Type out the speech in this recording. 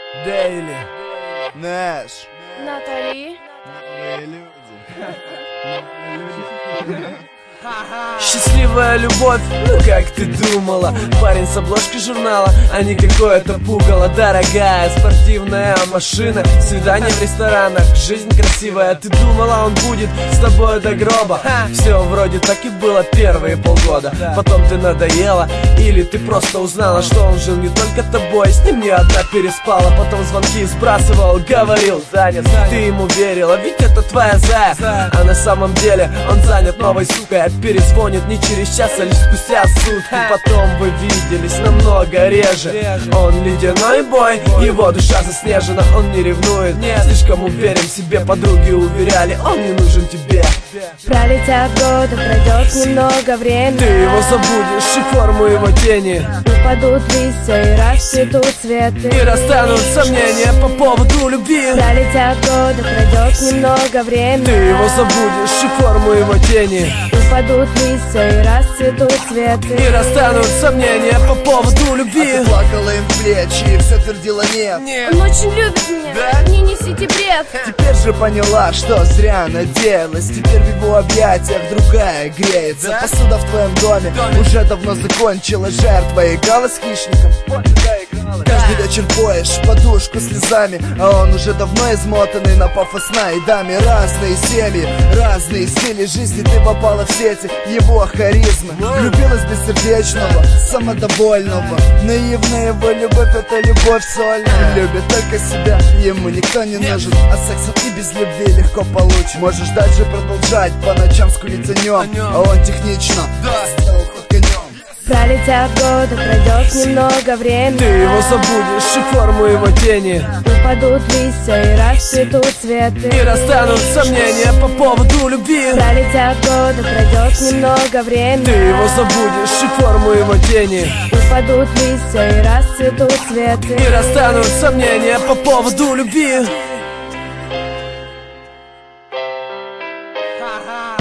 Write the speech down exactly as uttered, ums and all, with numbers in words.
Дейли, Нэш, Натали. новые люди. Новые люди. Счастливая любовь, ну как ты думала? Парень с обложки журнала, а не какое-то пугало. Дорогая спортивная машина, свидание в ресторанах, жизнь красивая. Ты думала, он будет с тобой до гроба? Все вроде так и было первые полгода. Потом ты надоела, или ты просто узнала, что он жил не только тобой, с ним не одна переспала. Потом звонки сбрасывал, говорил занят. Ты ему верила, ведь это твоя зая. А на самом деле он занят новой сукой. Перезвонит не через час, а лишь спустя сутки. Потом вы виделись намного реже. Он ледяной бой, его душа заснежена. Он не ревнует, слишком уверен в себе. Подруги уверяли, он не нужен тебе. Пролетят годы, пройдет немного времени. Ты его забудешь и форму его тени. Упадут листья и расцветут цветы. И расстанут сомнения по поводу любви. Пролетят годы, пройдет немного времени. Ты его забудешь и форму его тени. Упадут листья и расцветут цветы. И расстанут сомнения по поводу любви. А ты плакала им в плечи и все твердила нет. Он очень любит меня, Да? не несите бред. Теперь же поняла, что зря надеялась. Теперь в его объятиях другая греется. Да? Посуда в твоем доме уже давно закончилась. Жертва играла с хищником. Каждый вечер поешь подушку слезами, а он уже давно измотанный на пафосной даме. Разные семьи, разные стили жизни. Ты попала в сети его харизмы. Влюбилась бессердечного, самодовольного. Наивная его любовь — это любовь сольная. Любит только себя, ему никто не нужен. А сексом и без любви легко получишь. Можешь дальше продолжать по ночам скулить о нем, а он технично сделал ход конем. Пролетят годы, пройдет немного времени. Ты его забудешь и форму его тени. Упадут листья и расцветут цветы. И расстанут сомнения по поводу любви. Пролетят годы, пройдет немного времени. Ты его забудешь и форму его тени. Упадут листья и расцветут цветы. И расстанут сомнения по поводу любви.